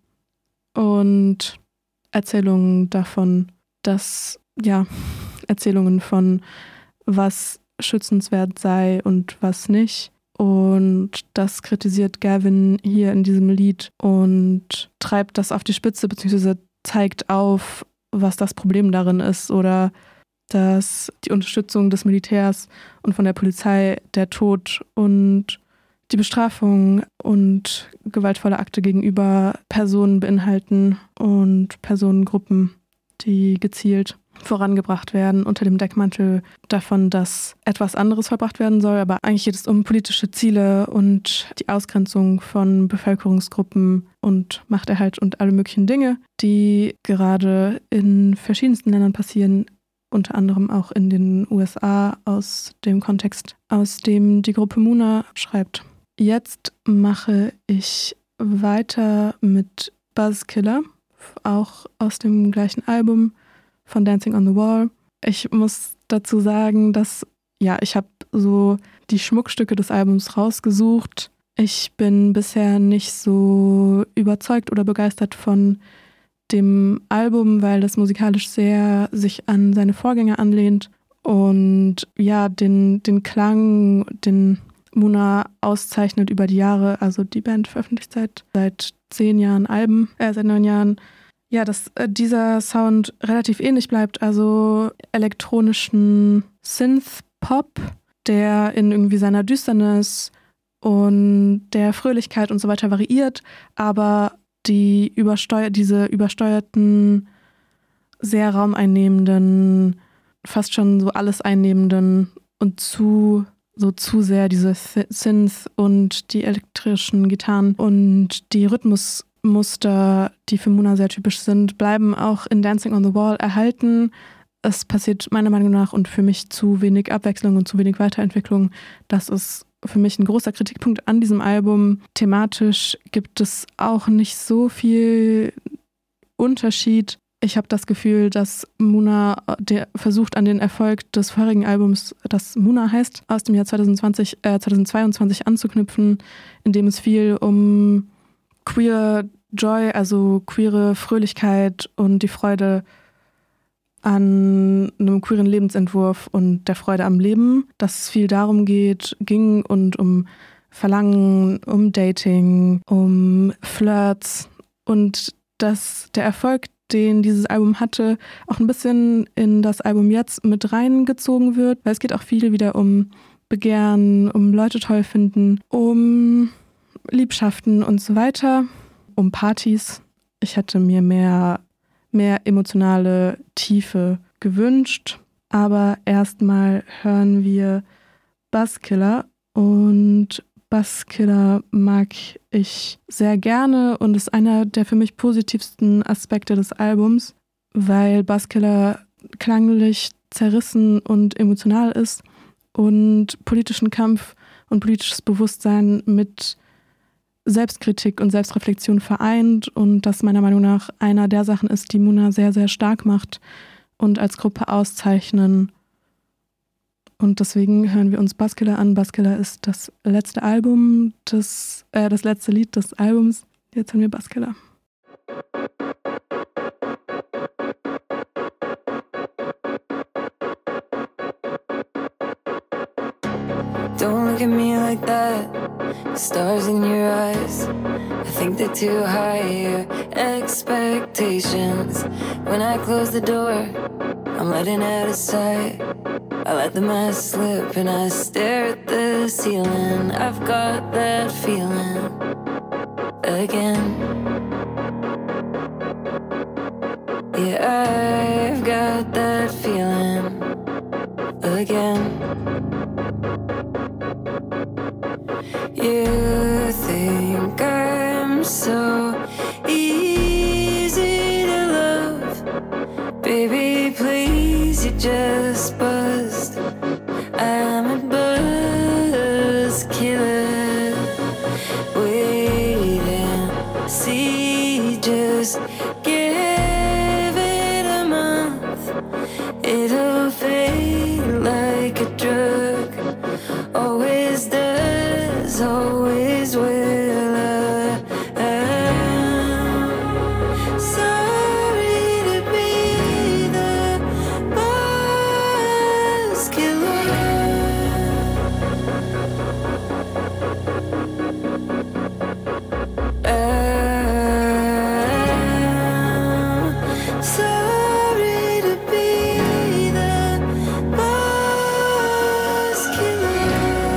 und Erzählungen davon, dass, ja, Erzählungen von was schützenswert sei und was nicht. Und das kritisiert Gavin hier in diesem Lied und treibt das auf die Spitze, beziehungsweise zeigt auf, was das Problem darin ist, oder dass die Unterstützung des Militärs und von der Polizei, der Tod und die Bestrafung und gewaltvolle Akte gegenüber Personen beinhalten und Personengruppen, die gezielt vorangebracht werden unter dem Deckmantel davon, dass etwas anderes vollbracht werden soll. Aber eigentlich geht es um politische Ziele und die Ausgrenzung von Bevölkerungsgruppen und Machterhalt und alle möglichen Dinge, die gerade in verschiedensten Ländern passieren, unter anderem auch in den U S A, aus dem Kontext, aus dem die Gruppe Muna schreibt. Jetzt mache ich weiter mit Buzzkiller, auch aus dem gleichen Album von Dancing on the Wall. Ich muss dazu sagen, dass, ja, ich habe so die Schmuckstücke des Albums rausgesucht. Ich bin bisher nicht so überzeugt oder begeistert von dem Album, weil das musikalisch sehr sich an seine Vorgänger anlehnt und ja, den, den Klang, den Muna auszeichnet über die Jahre. Also die Band veröffentlicht seit, seit zehn Jahren Alben, äh, seit neun Jahren. Ja, dass äh, dieser Sound relativ ähnlich bleibt, also elektronischen Synth-Pop, der in irgendwie seiner Düsternis und der Fröhlichkeit und so weiter variiert, aber die übersteuer- diese übersteuerten, sehr raumeinnehmenden, fast schon so alles einnehmenden und zu so zu sehr diese Synth und die elektrischen Gitarren und die Rhythmusmuster, die für Muna sehr typisch sind, bleiben auch in Dancing on the Wall erhalten. Es passiert meiner Meinung nach und für mich zu wenig Abwechslung und zu wenig Weiterentwicklung. Das ist für mich ein großer Kritikpunkt an diesem Album. Thematisch gibt es auch nicht so viel Unterschied. Ich habe das Gefühl, dass Muna der versucht, an den Erfolg des vorherigen Albums, das Muna heißt, aus dem Jahr zwanzig zwanzig, äh, zwanzig zweiundzwanzig anzuknüpfen, in dem es viel um queer Joy, also queere Fröhlichkeit und die Freude an einem queeren Lebensentwurf und der Freude am Leben, dass es viel darum geht, ging und um Verlangen, um Dating, um Flirts und dass der Erfolg, den dieses Album hatte, auch ein bisschen in das Album jetzt mit reingezogen wird, weil es geht auch viel wieder um Begehren, um Leute toll finden, um Liebschaften und so weiter, um Partys. Ich hätte mir mehr, mehr emotionale Tiefe gewünscht, aber erstmal hören wir Buzzkiller und Buzzkiller mag ich sehr gerne und ist einer der für mich positivsten Aspekte des Albums, weil Buzzkiller klanglich zerrissen und emotional ist und politischen Kampf und politisches Bewusstsein mit Selbstkritik und Selbstreflexion vereint und das meiner Meinung nach einer der Sachen ist, die Muna sehr, sehr stark macht und als Gruppe auszeichnen. Und deswegen hören wir uns Buzzkiller an. Buzzkiller ist das letzte Album, des, äh, das letzte Lied des Albums. Jetzt hören wir Buzzkiller. Don't look at me like that. Stars in your eyes, I think they're too high. Your expectations. When I close the door, I'm letting out a sigh. I let the mask slip and I stare at the ceiling. I've got that feeling again. Yeah, I've got that feeling again. You think I'm so easy to love, baby, please, you just buzzed. I'm a buzz killer. Wait and see, just give it a month. It'll fade like a drug. Always does, always will. I, I'm sorry to be the buzz killer. I'm sorry to be the buzz killer.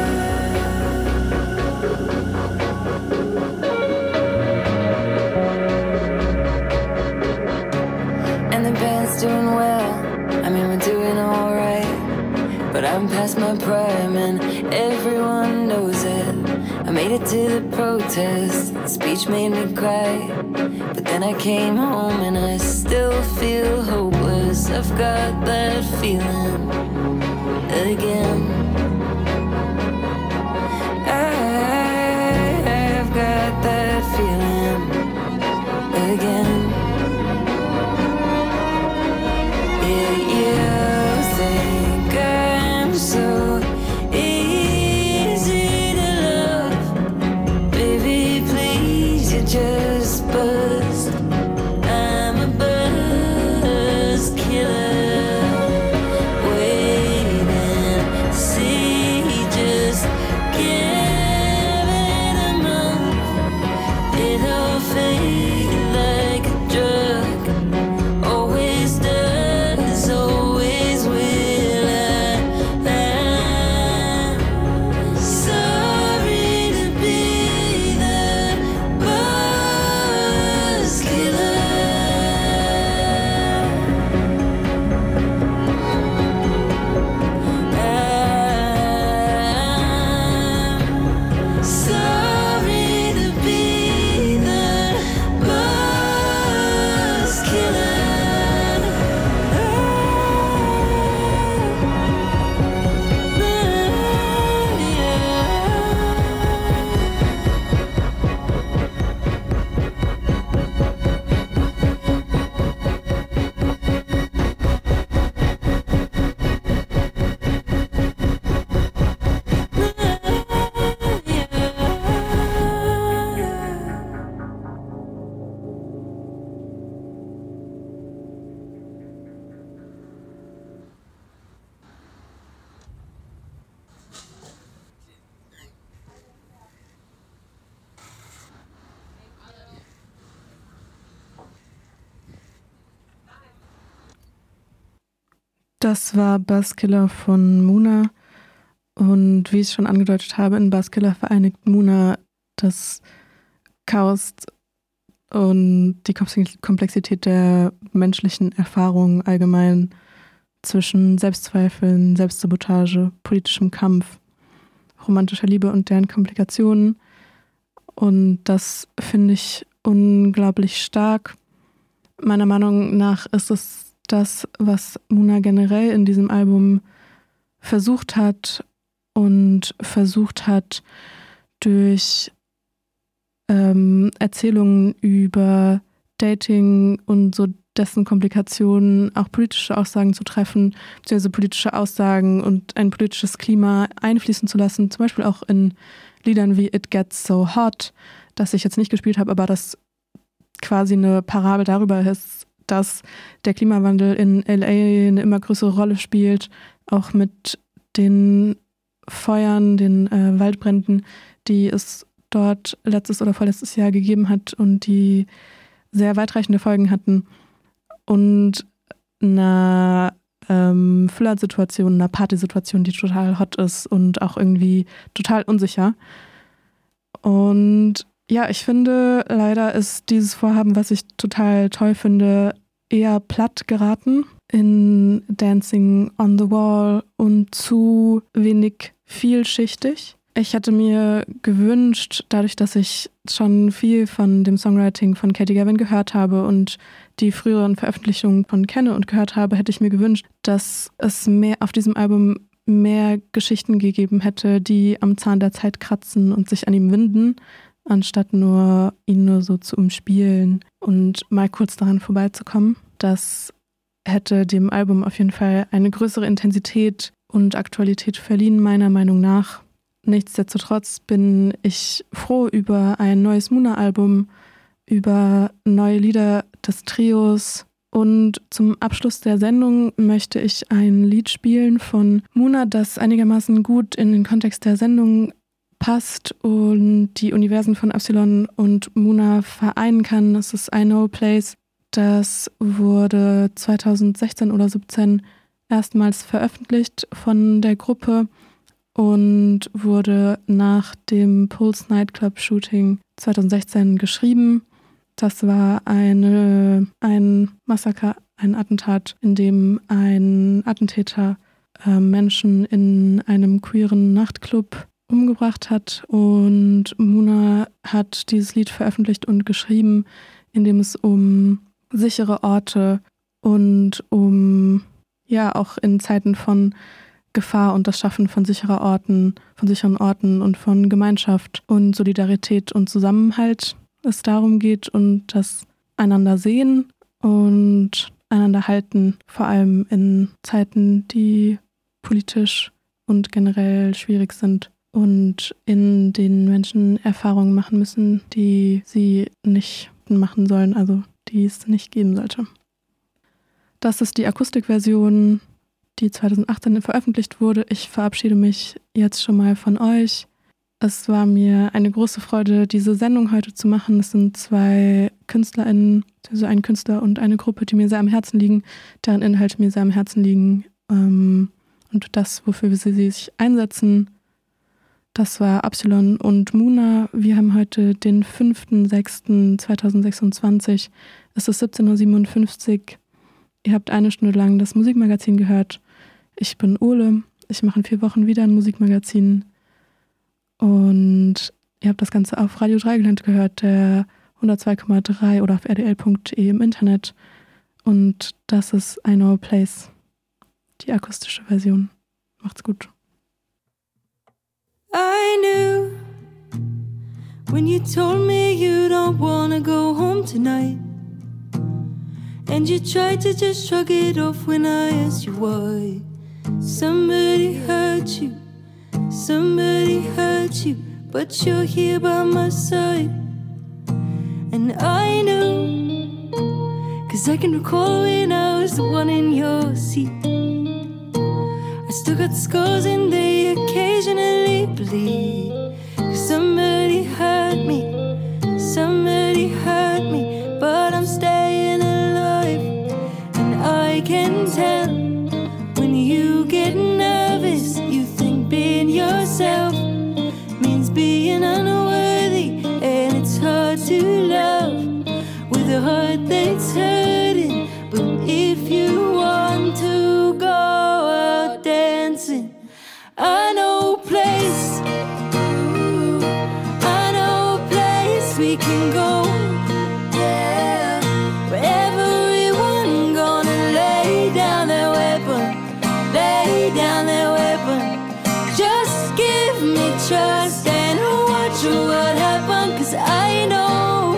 And the band's doing well, I mean we're doing alright. But I'm past my prime and everyone knows it. I made it to the protest, the speech made me cry. But then I came home and I still feel hopeless. I've got that feeling again. I've got that feeling again. Yeah, you think I'm so easy to love, baby, please, you just buzzed. I'm a buzz killer. Wait and see, Das war Buzzkiller von Muna. Und wie ich schon angedeutet habe, in Buzzkiller vereinigt Muna das Chaos und die Komplexität der menschlichen Erfahrung allgemein zwischen Selbstzweifeln, Selbstsabotage, politischem Kampf, romantischer Liebe und deren Komplikationen. Und das finde ich unglaublich stark. Meiner Meinung nach ist es das, was Muna generell in diesem Album versucht hat und versucht hat, durch ähm, Erzählungen über Dating und so dessen Komplikationen auch politische Aussagen zu treffen, beziehungsweise politische Aussagen und ein politisches Klima einfließen zu lassen, zum Beispiel auch in Liedern wie It Gets So Hot, das ich jetzt nicht gespielt habe, aber das quasi eine Parabel darüber ist, dass der Klimawandel in L A eine immer größere Rolle spielt, auch mit den Feuern, den äh, Waldbränden, die es dort letztes oder vorletztes Jahr gegeben hat und die sehr weitreichende Folgen hatten und einer ähm, Flirt-Situation, einer Partysituation, die total hot ist und auch irgendwie total unsicher. Und ja, ich finde, leider ist dieses Vorhaben, was ich total toll finde, eher platt geraten in Dancing on the Wall und zu wenig vielschichtig. Ich hatte mir gewünscht, dadurch, dass ich schon viel von dem Songwriting von Katy Gavin gehört habe und die früheren Veröffentlichungen von kenne und gehört habe, hätte ich mir gewünscht, dass es mehr auf diesem Album mehr Geschichten gegeben hätte, die am Zahn der Zeit kratzen und sich an ihm winden, anstatt nur ihn nur so zu umspielen und mal kurz daran vorbeizukommen. Das hätte dem Album auf jeden Fall eine größere Intensität und Aktualität verliehen, meiner Meinung nach. Nichtsdestotrotz bin ich froh über ein neues Muna-Album, über neue Lieder des Trios. Und zum Abschluss der Sendung möchte ich ein Lied spielen von Muna, das einigermaßen gut in den Kontext der Sendung passt und die Universen von Absilon und Muna vereinen kann. Das ist I Know a Place. Das wurde zweitausendsechzehn oder siebzehn erstmals veröffentlicht von der Gruppe und wurde nach dem Pulse Nightclub Shooting zweitausendsechzehn geschrieben. Das war eine, ein Massaker, ein Attentat, in dem ein Attentäter äh, Menschen in einem queeren Nachtclub umgebracht hat. Und Muna hat dieses Lied veröffentlicht und geschrieben, in dem es um sichere Orte und um, ja, auch in Zeiten von Gefahr und das Schaffen von sicherer Orten, von sicheren Orten und von Gemeinschaft und Solidarität und Zusammenhalt es darum geht und das einander sehen und einander halten, vor allem in Zeiten, die politisch und generell schwierig sind und in denen Menschen Erfahrungen machen müssen, die sie nicht machen sollen, also die es nicht geben sollte. Das ist die Akustikversion, die zweitausendachtzehn veröffentlicht wurde. Ich verabschiede mich jetzt schon mal von euch. Es war mir eine große Freude, diese Sendung heute zu machen. Es sind zwei KünstlerInnen, also ein Künstler und eine Gruppe, die mir sehr am Herzen liegen, deren Inhalte mir sehr am Herzen liegen ähm, und das, wofür sie sich einsetzen. Das war Absilon und Muna. Wir haben heute den fünften sechsten zweitausendsechsundzwanzig. Es ist siebzehn Uhr siebenundfünfzig. Ihr habt eine Stunde lang das Musikmagazin gehört. Ich bin Ole. Ich mache in vier Wochen wieder ein Musikmagazin. Und ihr habt das Ganze auf Radio Dreieckland gehört, der hundertzwei Komma drei oder auf r d l punkt d e im Internet. Und das ist I Know a Place, die akustische Version. Macht's gut. I knew when you told me you don't wanna go home tonight, and you tried to just shrug it off when I asked you why. Somebody hurt you, somebody hurt you, but you're here by my side. And I knew, cause I can recall when I was the one in your seat. I still got the scars and they occasionally bleed. Cause somebody hurt me, somebody hurt me, but I'm staying alive. And I can tell a heart that's hurting. But if you want to go out dancing, I know a place, I know a place we can go. Yeah, where everyone gonna lay down their weapon, lay down their weapon. Just give me trust and watch what happens. Cause I know,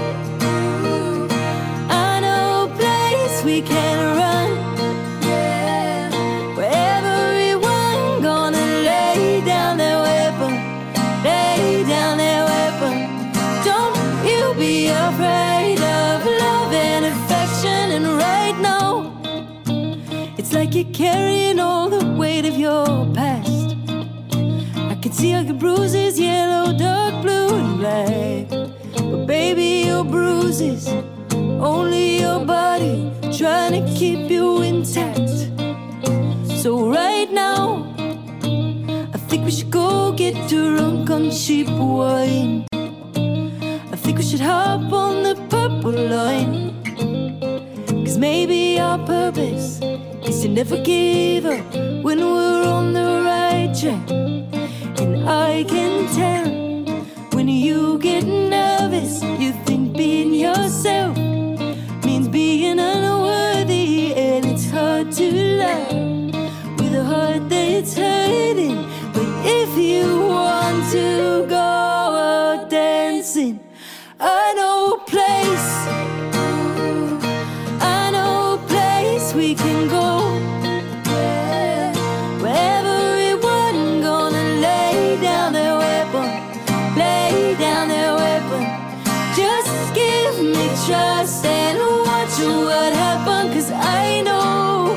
I know a place we can run. Yeah, where everyone gonna lay down their weapon, lay down their weapon. Don't you be afraid of love and affection. And right now, it's like you're carrying all the weight of your past. I can see all your bruises, yellow, dark blue and black. But baby, your bruises, only your body trying to keep you intact. So right now, I think we should go get drunk on cheap wine. I think we should hop on the purple line. Cause maybe our purpose is to never give up when we're on the right track. And I can tell when you get nervous, you think being yourself means being unworthy. And it's hard to love with a heart that's hurting. But if you want to go out dancing, I know a place, I know a place we can go. Yeah, where everyone gonna lay down their weapon, lay down their weapon. Just give me trust and watch what happens. Cause I know,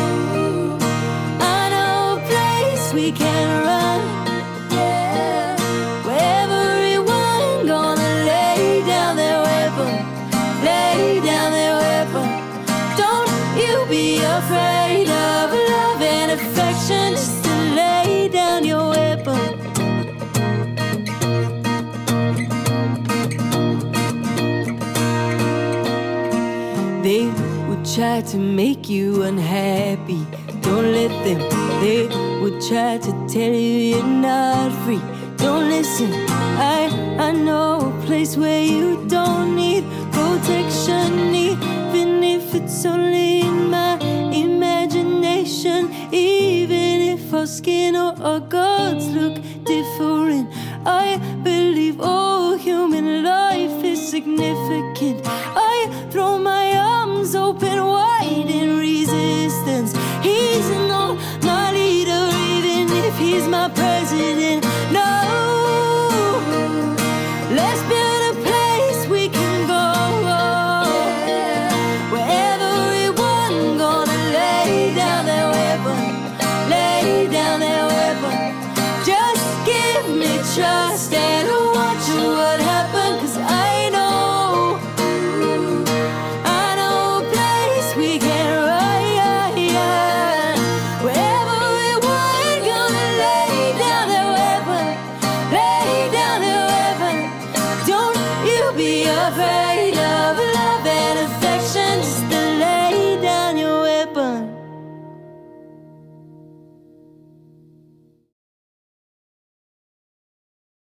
I know a place we can run. Yeah, where everyone gonna lay down their weapon, lay down their weapon. Don't you be afraid of love and affection. Just to lay down your weapon. They would try to make you unhappy. Don't let them. They would try to tell you you're not free. Don't listen. I I know a place where you don't need protection, even if it's only in my imagination. Even if our skin or our gods look different, I believe all human life is significant.